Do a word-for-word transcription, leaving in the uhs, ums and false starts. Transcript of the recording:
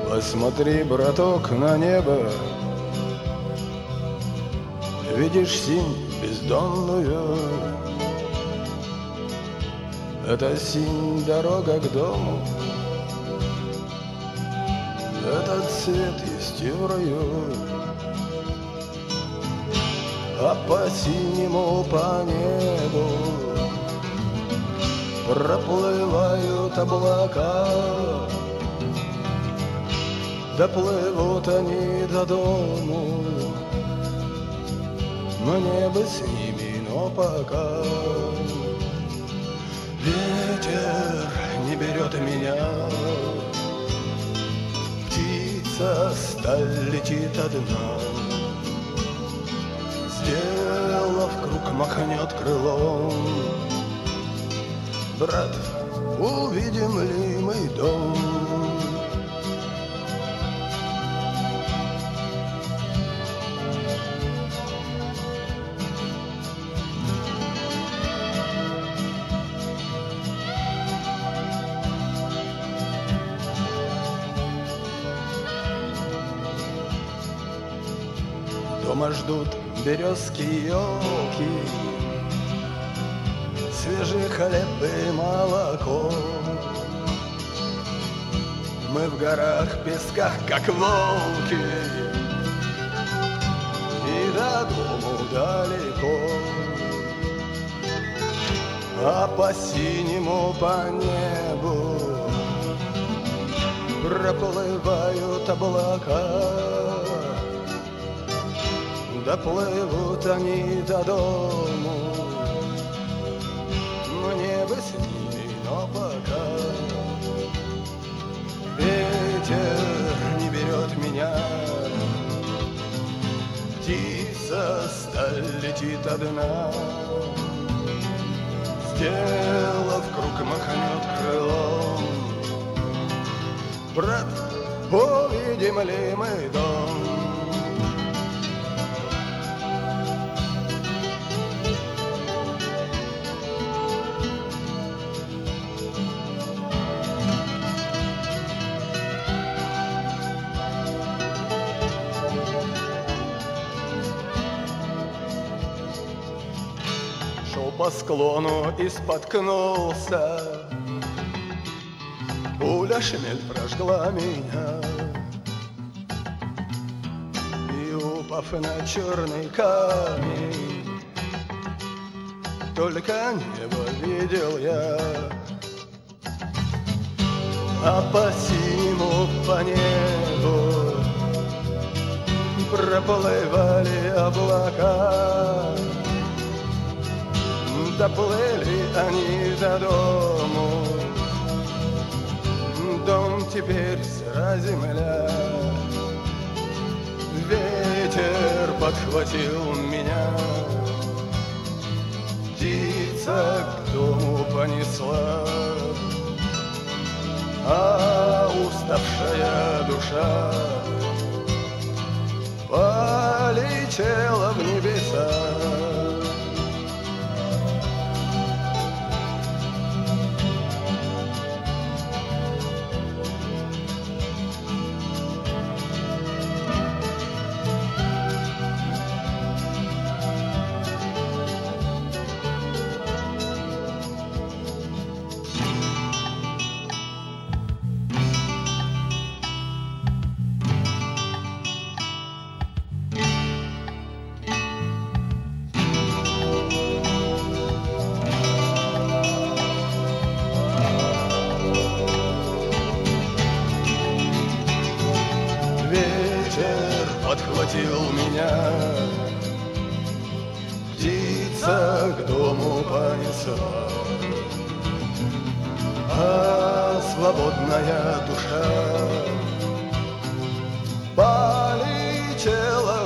Посмотри, браток, на небо. Видишь синь бездонную? Это синь дорога к дому. Этот цвет есть и в раю. А по синему, по небу проплывают облака. Доплывут они до дому. Мне бы с ними, но пока ветер не берет меня. Птица сталь летит одна. Сделав круг, махнет крылом. Брат, увидим ли мы дом? Дома ждут березки и елки, свежий хлеб и молоко. Мы в горах, песках, как волки, и до дому далеко. А по синему, по небу проплывают облака. Доплывут они до дому. Мне бы с ними, но пока ветер не берет меня. Птица сталь летит одна. Сделав круг, махнет крылом. Брат, увидим ли мы дом? По склону и споткнулся. Пуля шмель прожгла меня. И упав на черный камень, только небо видел я. А по синему, по небу проплывали облака. Доплыли они до дому. Дом теперь сыра земля. Ветер подхватил меня. Птица к дому понесла. А уставшая душа полетела в небеса. Подхватил меня, птица к дому понесла, а свободная душа полетела